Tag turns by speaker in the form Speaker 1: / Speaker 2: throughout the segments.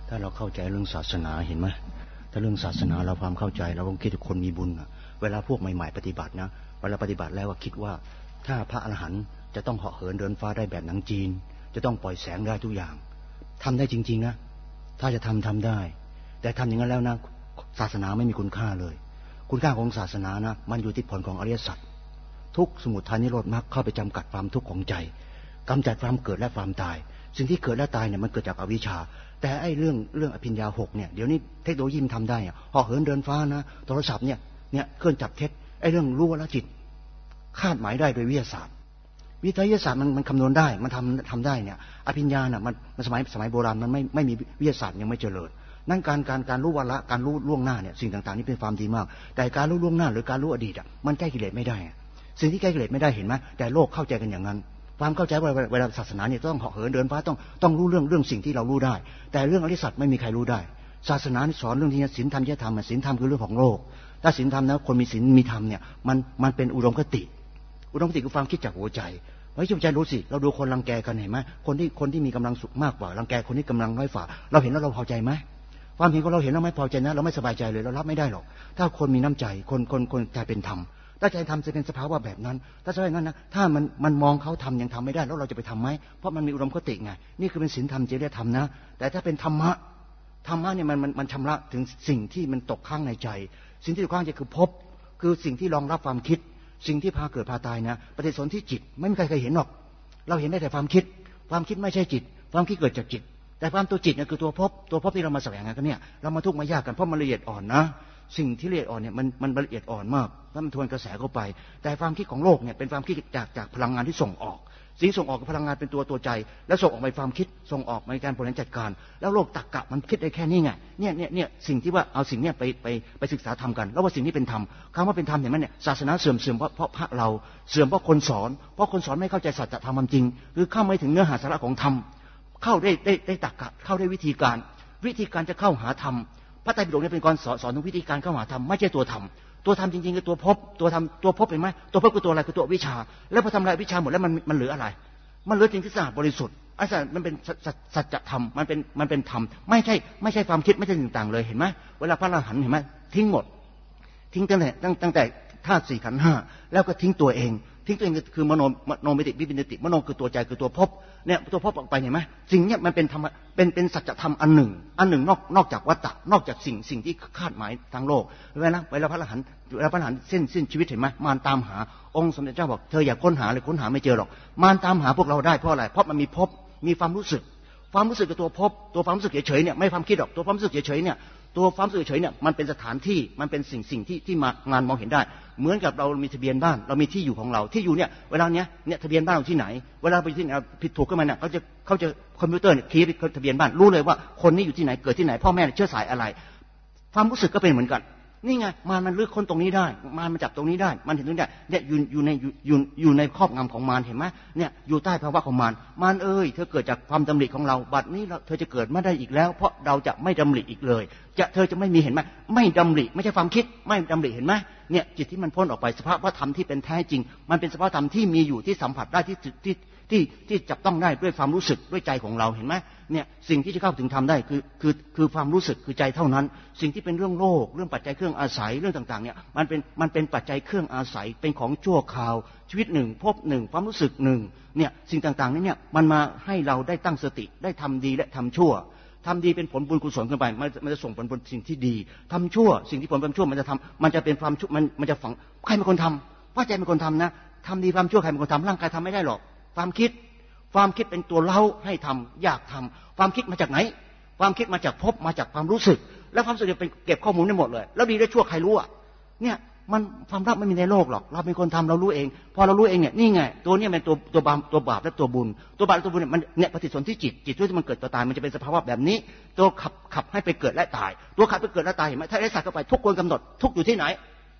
Speaker 1: ถ้าเราเข้าใจเรื่องศาสนาเห็นไหมถ้าเรื่องศาสนาเราความเข้าใจเราต้องคิดถึงคนมีบุญเวลาพวกใหม่ๆปฏิบัตินะเวลาปฏิบัติแล้วว่าคิดว่าถ้าพระอรหันต์จะต้องเหาะเหินเดินฟ้าได้แบบหนังจีนจะต้องปล่อยแสงได้ทุกอย่างทำได้จริงๆนะถ้าจะทำได้แต่ทำอย่างนั้นแล้วนะศาสนาไม่มีคุณค่าเลยคุณค่าของศาสนานะมันอยู่ที่ผลของอริยสัจทุกสมุทัยนิโรธมรรคเข้าไปจำกัดความทุกข์ของใจกำจัดความเกิดและความตายสิ่งที่เกิดและตายเนี่ยมันเกิดจากอวิชชาแต่ไอ้เรื่องอภิญญา6เนี่ยเดี๋ยวนี้เทคโนโลยีมันทำได้เหาะเหินเดินฟ้านะโทรศัพท์เนี่ยเครื่องจับเท็จไอ้เรื่องรู้ว่าละจิตคาดหมายได้โดยวิทยาศาสตร์วิทยาศาสตร์มันคำนวณได้มันทำได้เนี่ยอภิญญาน่ะมันสมัยโบราณมันไม่มีวิทยาศาสตร์ยังไม่เจริญนั่นการรู้วาระการรู้ล่วงหน้าเนี่ยสิ่งต่างๆนี่เป็นความดีมากแต่การรู้ล่วงหน้าหรือการรู้อดีตมันแก้กิเลสไม่ได้สิ่งที่แก้กิเลสไม่ได้เห็นไหมแต่โลกเข้าใจกันอย่างนั้นความเข้าใจว่าเวลาศาสนาเนี่ยต้องเหาะเหินเดินฟ้าต้องรู้เรื่องสิ่งที่เรารู้ได้แต่เรื่องอริยสัจไม่มีใครรู้ได้ศาสนาสอนเรื่องที่ศีลธรรมจริยธรรมศีลธรรมคือเรื่องของโลกถ้าศีลธรรมนะคนมีศีลมีธรรมเนี่ยมันเป็นอุดมคติคือความคิดจากหัวใจไว้ใจรู้สิเราดูคนรังแกกันเห็นไหมคนที่มีกำลังสุขมากกว่ารังแกคนที่กำลังน้อยฝ่าเราเห็นแล้วเราพอใจไหมความเห็นของเราเห็นแล้วไม่พอใจนะเราไม่สบายใจเลยเรารับไม่ได้หรอกถ้าคนมีน้ำใจคนใจเป็นธรรมถ้าใจธรรมจะเป็นสภาวะแบบนั้นถ้าใช่นั้นนะถ้ามันมองเขาทำยังทำไม่ได้แล้วเราจะไปทำไหมเพราะมันมีอุดมคติไงนี่คือเป็นศีลธรรมจริยธรรมนะแต่ถ้าเป็นธรรมะเนี่ยมันชำระถึงสิ่งที่มันตกค้างในใจสิ่งที่ตกค้างใจคือภพคือสิ่งที่รองรับความคิดสิ่งที่พาเกิดพาตายนะปฏิสนธิจิตไม่มีใครเคยเห็นหรอกเราเห็นได้แต่ความคิดไม่ใช่จิตความคิดเกิดจากจิตแต่ความตัวจิตเนี่ยคือตัวภพที่เรามาแสวงหากันเนี่ยเรามาทุกข์มายากกันเพราะมันละเอียดอ่อนนะสิ่งที่ละเอียดอ่อนเนี่ยมันละเอียดอ่อนมากถ้ามันทวนกระแสเข้าไปแต่ความคิดของโลกเนี่ยเป็นความคิดจากพลังงานที่ส่งออกสิ่งส่งออกกับพลังงานเป็นตัวใจแล้วส่งออกไปความคิดส่งออกในการบริหารจัดการแล้วโลกตรรกะมันคิดได้แค่นี้ไงเนี่ยสิ่งที่ว่าเอาสิ่งเนี้ยไปศึกษาธรรมกันแล้วว่าสิ่งนี้เป็นธรรมคำว่าเป็นธรรมเห็นไหมเนี่ยศาสนาเสื่อมเพราะพระเราเสื่อมเพราะคนสอนไม่เข้าใจสัจธรรมความจริงคือเข้าไม่ถึงเนื้อหาสาระของธรรมเข้าได้ตรรกะเข้าได้วิธีการจะเข้าหาธรรมพระไตรปิฎกเนี่ยเป็นการสอนถึงวิธีการเข้าหาธรรมไม่ใช่ตัวธรรมจริงๆคือตัวภพตัวภพเห็นไหมตัวภพคือตัวอะไรคือตัววิชาแล้วพอทำลายวิชาหมดแล้วมันเหลืออะไรมันเหลือสิ่งที่สะอาดบริสุทธิ์อาจารย์มันเป็นสัจธรรมมันเป็นธรรมไม่ใช่ความคิดไม่ใช่ต่างๆเลยเห็นไหมเวลาพระอรหันต์เห็นไหมทิ้งหมดทิ้งตั้งแต่ธาตุ4ขันธ์5แล้วก็ทิ้งตัวเองคือมโนมิติวิปินติมโนคือตัวใจคือตัวภพเนี่ยตัวภพออกไปเห็นไหมสิ่งเนี้ยมันเป็นธรรมเป็นสัจธรรมอันหนึ่งนอกจากวัฏฏะนอกจากสิ่งที่คาดหมายทางโลกเวลาพระอรหันต์สิ้นชีวิตเห็นไหมมารตามหาองค์สมเด็จเจ้าบอกเธออย่าค้นหาเลยค้นหาไม่เจอหรอกมารตามหาพวกเราได้เพราะอะไรเพราะมันมีภพมีความรู้สึกกับตัวภพตัวความรู้สึกเฉยๆเนี่ยไม่ความคิดหรอกตัวความรู้สึกเฉยๆเนี่ยตัวความรู้สึกเฉยเนี่ยมันเป็นสถานที่มันเป็นสิ่งที่งานมองเห็นได้เหมือนกับเรามีทะเบียนบ้านเรามีที่อยู่ของเราที่อยู่เนี่ยเวลาเนี้ยทะเบียนบ้านเราที่ไหนเวลาไปที่ไหนผิดถูกขึ้นมาเนี่ยเขาจะคอมพิวเตอร์เนี่ยคีย์ทะเบียนบ้านรู้เลยว่าคนนี้อยู่ที่ไหนเกิดที่ไหนพ่อแม่เชื้อสายอะไรความรู้สึกก็เป็นเหมือนกันนี่ไงมันลึกค้นตรงนี้ได้มันจับตรงนี้ได้มันเห็นตรงนี้ได้เนี่ยอยู่ในครอบงำของมารเห็นไหมเนี่ยอยู่ใต้ภาวะของมารเอ้ยเธอเกิดจากความดำริของเราบัดนี้เธอจะเกิดไม่ได้อีกแล้วเพราะเราจะไม่ดำริอีกเลยเธอจะไม่มีเห็นไหมไม่ดำริไม่ใช่ความคิดไม่ดำริเห็นไหมเนี่ยจิตที่มันพ้นออกไปสภาวะธรรมที่เป็นแท้จริงมันเป็นสภาวะธรรมที่มีอยู่ที่สัมผัสได้ที่จับต้องได้ด้วยความรู้สึกด้วยใจของเราเห็นไหมเนี่ยสิ่งที่จะเข้าถึงธรรมได้คือความรู้สึกคือใจเท่านั้นสิ่งที่เป็นเรื่องโลกเรื่องปัจจัยเครื่องอาศัยเรื่องต่างๆเนี่ยมันเป็นปัจจัยเครื่องอาศัยเป็นของชั่วคราวชีวิตหนึ่งภพหนึ่งความรู้สึกหนึ่งเนี่ยสิ่งต่างๆนี้เนี่ยมันมาให้เราได้ตั้งสติได้ทำดีและทำชั่วทำดีเป็นผลบุญกุศลขึ้นไปมันจะส่งผลเป็นสิ่งที่ดีทำชั่วสิ่งที่ผลเป็นชั่วมันจะเป็นความชั่วมันจะฝังใครเป็นคนทำว่าใจเป็นคนทำนะทำดีความชั่วใครเป็นคนทำร่างกายทำไม่ได้หรอกความคิดเป็นตัวเล่าให้ทำอยากทำความคิดมาจากไหนความคิดมาจากภพมาจากความรู้สึกแล้วความรู้สึกเป็นเก็บข้อมูลได้หมดเลยแล้วดีได้ชั่วใครรู้อ่ะเนี่ยมันความลับไม่มีในโลกหรอกเราเป็นคนทำเรารู้เองพอเรารู้เองเนี่ยนี่ไงตัวนี้เป็นตัวบาปและตัวบุญตัวบาปและตัวบุญเนี่ยปฏิสนธิจิตที่มันเกิดตัวตายมันจะเป็นสภาวะแบบนี้ตัวขับให้ไปเกิดและตายตัวขับไปเกิดและตายเห็นไหมถ้าได้สัตว์เข้าไปทุกคนกำหนดทุกอยู่ที่ไหน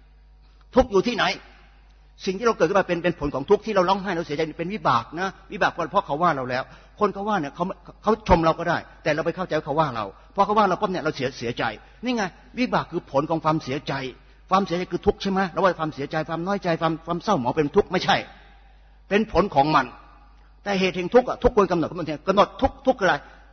Speaker 1: สิ่งที่เราเกิดขึ้นมาเป็นผลของทุกข์ที่เราร้องไห้เราเสียใจเป็นวิบากนะวิบากเพราะเขาว่าเราแล้วคนเขาว่าเนี่ยเขาชมเราก็ได้แต่เราไปเข้าใจเขาว่าเราพอเขาว่าเราปั๊บเนี่ยเราเสียใจนี่ไงวิบากคือผลของความเสียใจคือทุกข์ใช่ไหมเราว่าความเสียใจความน้อยใจความเศร้าหมองเป็นทุกข์ไม่ใช่เป็นผลของมันแต่เหตุแห่งทุกข์ทุกคนกำหนดทุกข์คืออะไร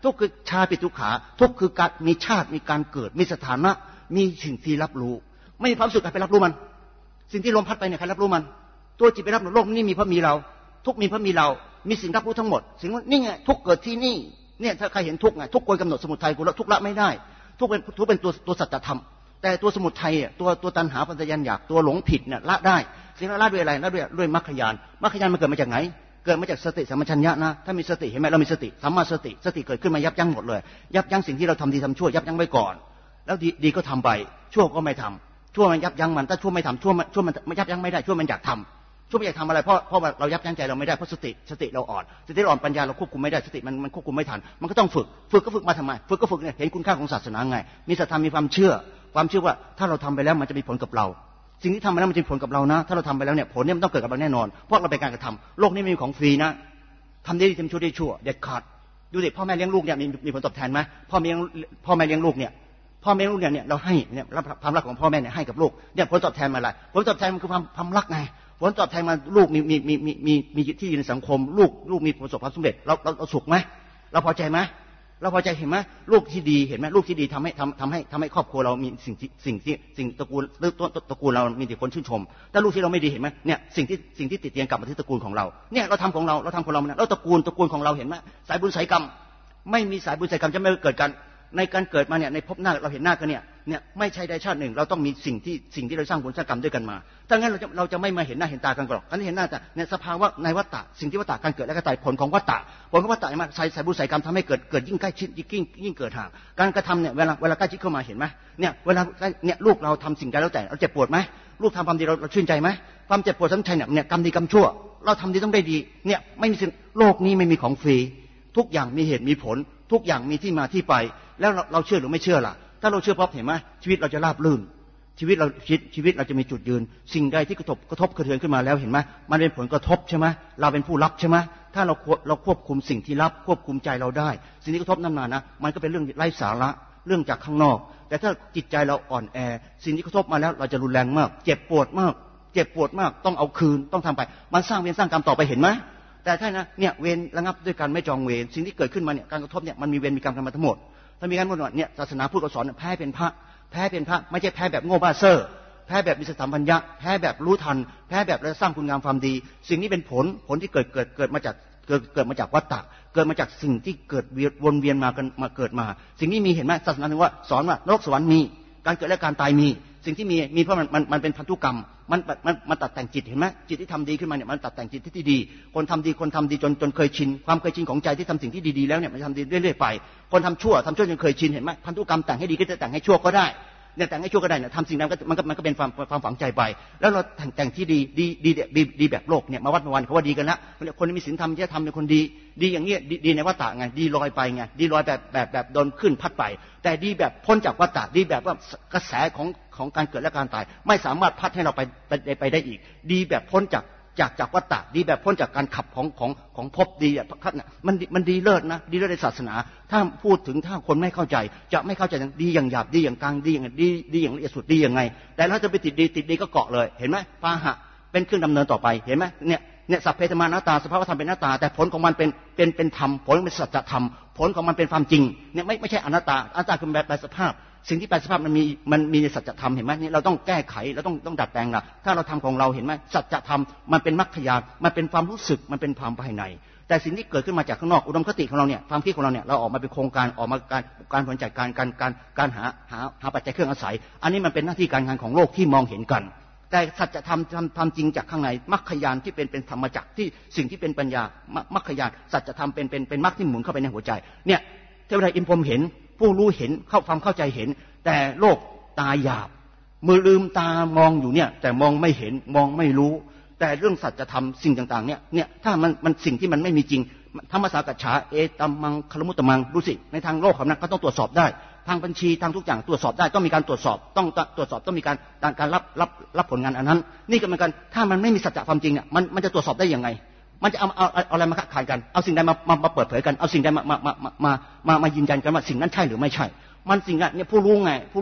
Speaker 2: ทุกข์คือชาติทุกขาทุกข์คือการมีชาติมีการเกิดมีสถานะมีสิ่งที่รับรู้ไม่มีความสุขใครไปรับรู้มันสิ่งที่ลมพัดไปเนี่ยใครรับรู้มันตัวจิตไปรับรู้โลกนี้มีเพราะมีเราทุกมีเพราะมีเรามีสิ่งรับรู้ทั้งหมดสิ่งนี่ไงทุกเกิดที่นี่เนี่ยถ้าใครเห็นทุกไงทุกคนกำหนดสมุทัยกูแล้วทุกละไม่ได้ทุกเป็นตัวสัจธรรมแต่ตัวสมุทัยอ่ะตัวตัณหาปัญญาอยากตัวหลงผิดเนี่ยละได้สิ่งละด้วยอะไรละด้วยมรรคญาณมรรคญาณมันเกิดมาจากไหนเกิดมาจากสติสัมปชัญญะนะถ้ามีสติเห็นไหมเรามีสติสัมมาสติเกิดขึ้นมายับยั้งหมดเลยยับยั้งสิ่งที่เราทำดีทำชั่วยับยั้งไว้ก่อนแล้วดีก็ทำไปชั่วก็ไม่ทำชั่วมันยับยั้งมันถ้าชั่วไม่ทำชั่วมันไม่ยับยั้งไม่ได้ชั่วมันอยากทำชั่วไม่อยากทำอะไรเพราะเรายับยั้งใจเราไม่ได้เพราะสติเราอ่อนสติเราอ่อนปัญญาเราควบคุมไม่ได้สติมันควบคุมไม่ทันมันก็ต้องฝึกก็ฝึกมาทำไมฝึกเนี่ยเห็นคุณค่าของศาสนาไงมีศรัทธามีความเชื่อว่าถ้าเราทำไปแล้วมันจะมีผลกับเราสิ่งที่ทำไปแล้วมันจะมีผลกับเรานะถ้าเราทำไปแล้วเนี่ยผลเนี่ยมันต้องเกิดกับเราแน่นอนเพราะเราเป็นการกระทำโลกนี้ไม่มีของฟรีนะทำดีทำชั่วได้ชั่วเด็ดขาดดูสิพ่อแม่เลี้ยงลูกเนี่ยมีผลตอบแทนไหมพ่อแม่เลี้ยงลูกเนี่ยเราให้เนี่ยความรักของพ่อแม่เนี่ยให้กับลูกเนี่ยผลตอบแทนมาอะไรผลตอบแทนมันคือความรักไงผลตอบแทนมาลูกมีที่อยู่ในสังคมลูกมีประสบความสำเร็จเราสุขไหมเราพอใจไหมเราพอใจเห็นไหมลูกที่ดีเห็นไหมลูกที่ดีทำให้ครอบครัวเรามีสิ่งตระกูลตระกูลเรามีแต่คนชื่นชมถ้าลูกที่เราไม่ดีเห็นไหมเนี่ยสิ่งที่ติดเตียงกลับมาที่ตระกูลของเราเนี่ยเราทำของเราแล้วตระกูลของเราเห็นไหมสายบุญสายกรรมไม่มีสายบุญสายกรรมจะไม่เกิดกันในการเกิดมาเนี่ยในภพหน้าเราเห็นหน้ากันเนี่ยไม่ใช่ได้ชาติหนึ่งเราต้องมีสิ่งที่เราสร้างบุญสร้างกรรมด้วยกันมาถ้างั้นเราจะไม่มาเห็นหน้าเห็นตากันหรอกการที่เห็นหน้าแต่เนี่ยสภาวะในวัฏฏะสิ่งที่วัฏฏะการเกิดและการตายผลของวัฏฏะมาสายบุญสายกรรมทำให้เกิดยิ่งใกล้ชิดยิ่งเกิดห่างการกระทำเนี่ยเวลาใกล้ชิดเข้ามาเห็นไหมเนี่ยเวลาเนี่ยลูกเราทำสิ่งใดแล้วแต่เราเจ็บปวดไหมลูกทำความดีเราชื่นใจไหมความเจ็บปวดสำคัญเนี่ยกรรมดีกรรมชั่วเราทำดีต้องได้ดีเนี่ยไม่มีสิ่งโลกนี้ไม่มีของฟรีทุกอย่างมีเหตุมีผลทุกอย่างมีที่มาที่ไปแล้วเราเชื่อหรือไม่เชื่อล่ะถ้าเราเชื่อปั๊บเห็นไหมชีวิตเราจะราบรื่นชีวิตเราจะมีจุดยืนสิ่งใดที่กระทบกระเทือนขึ้นมาแล้วเห็นไหมมันเป็นผลกระทบใช่ไหมเราเป็นผู้รับใช่ไหมถ้าเราควบคุมสิ่งที่รับควบคุมใจเราได้สิ่งที่กระทบนั้นมานะมันก็เป็นเรื่องไร้สาระเรื่องจากข้างนอกแต่ถ้าจิตใจเราอ่อนแอสิ่งที่กระทบมาแล้วเราจะรุนแรงมากเจ็บปวดมากต้องเอาคืนต้องทำไปมันสร้างเวรสร้างกรรมต่อไปเห็นไหมแต่ถ้านะเนี่ยเวรระงับด้วยการไม่จองเวรสิ่งที่เกิดขึ้นมาเนี่ยการกระทบเนี่ยมันมีเวรมีกรรมกันมาทั้งหมดถ้ามีการหมดเนี่ยศาสนาพุทธสอนแพ้เป็นพระไม่ใช่แพ้แบบโง่บ้าเซ่อแพ้แบบมีสติสัมปชัญญะแพ้แบบรู้ทันแพ้แบบสร้างคุณงามความดีสิ่งนี้เป็นผลที่เกิดมาจากวัฏฏะเกิดมาจากสิ่งที่เกิดวนเวียนมาเกิดมาสิ่งนี้มีเห็นไหมศาสนาถึงว่าสอนว่านรกสวรรค์มีการเกิดและการตายมีสิ่งที่มีเพราะมันเป็นพันธุกรรมมันตัดแต่งจิตเห็นไหมจิตที่ทำดีขึ้นมาเนี่ยมันตัดแต่งจิตที่ดีคนทำดีจนเคยชินความเคยชินของใจที่ทำสิ่งที่ดีๆแล้วเนี่ยมันทำดีเรื่อยๆไปคนทำชั่วจนเคยชินเห็นไหมพันธุกรรมแต่งให้ดีก็จะแต่งให้ชั่วก็ได้เนี่ยแต่งให้ชั่วก็ได้เนี่ยทำสิ่งนั้นมันก็เป็นความฝังใจไปแล้วเราแต่งที่ดีแบบโลกเนี่ยมาวัดมาวันเขาว่าดีกันละคนที่มีศีลธรรมจะทำเป็นคนดีอย่างเงี้ยดีในวัฏฏะไงดีลอยไปไงดีลอยแบบโดนขึ้นพัดไปแต่ดีแบบพ้นจากวัฏฏะดีแบบว่ากระแสของการเกิดและการตายไม่สามารถพัดให้เราไปได้อีกดีแบบพ้นจากวัฏฏะดีแบบพ้นจากการขับของภพดีอ่ะมันดีเลิศนะดีเลิศในศาสนาถ้าพูดถึงถ้าคนไม่เข้าใจจะไม่เข้าใจดีอย่างหยาบดีอย่างกลางดีอย่างดีอย่างละเอียดสุดดียังไงแต่ถ้าจะไปติดดีก็เกาะเลยเห็นไหมพาหะเป็นเครื่องดำเนินต่อไปเห็นไหมเนี่ยสัพเพธรรมานัตตาสภาวะธรรมเป็นนัตตาแต่ผลของมันเป็นธรรมผลเป็นสัจธรรมผลของมันเป็นความจริงเนี่ยไม่ใช่อนัตตาอนัตตาคือแบบแปลสภาพสิ่งที่แปลสภาพมันมีในสัจธรรมเห็นไหมนี่เราต้องแก้ไขเราต้องดัดแปลงละถ้าเราทำของเราเห็นไหมสัจธรรมมันเป็นมรรคญาณมันเป็นความรู้สึกมันเป็นความภายในแต่สิ่งที่เกิดขึ้นมาจากข้างนอกอุดมคติของเราเนี่ยความคิดของเราเนี่ยเราออกมาเป็นโครงการออกมาการผลจากการหาปัจจัยเครื่องอาศัยอันนี้มันเป็นหน้าที่การงานของโลกที่มองเห็นกันแต่สัจธรรมทำจริงจากข้างในมรรคญาณที่เป็นธรรมจักรที่สิ่งที่เป็นปัญญามรรคญาณสัจธรรมเป็นมรรคที่หมุนเข้าไปในหัวใจเนี่ยเทวดาอินพรหมเห็นผู้รู้เห็นความเข้าใจเห็นแต่โลกตาหยาบมือลืมตามองอยู่เนี่ยแต่มองไม่เห็นมองไม่รู้แต่เรื่องสัจธรรมสิ่งต่างๆเนี่ยถ้ามันสิ่งที่มันไม่มีจริงธรรมสากัจฉาเอตัมมังคลมุตตมังดูสิในทางโลกเขาต้องตรวจสอบได้ทางบัญชีทางทุกอย่างตรวจสอบได้ต้องมีการตรวจสอบต้องตรวจสอบต้องมีการรับผลงานอันนั้นนี่ก็เหมือนกันถ้ามันไม่มีสัจธรรมจริงเนี่ยมันจะตรวจสอบได้ยังไงมันจะเอาอะไรมาค้านกันเอาสิ่งใดมาเปิดเผยกันเอาสิ่งใดมายืนยันกันว่าสิ่งนั้นใช่หรือไม่ใช่มันสิ่งนั้นเนี่ยผู้รู้ไงผู้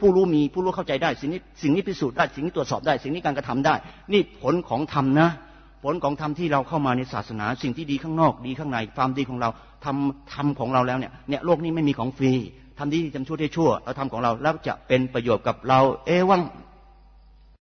Speaker 2: รู้เข้าใจได้สิ่งนี้พิสูจน์ได้สิ่งนี้ตรวจสอบได้สิ่งนี้การกระทำได้นี่ผลของธรรมนะผลของธรรมที่เราเข้ามาในศาสนาสิ่งที่ดีข้างนอกดีข้างในความดีของเราทำของเราแล้วเนี่ยโลกนี้ไม่มีของฟรีทำดีทำชั่วได้ชั่วเราทำของเราแล้วจะเป็นประโยชน์กับเราเอวัง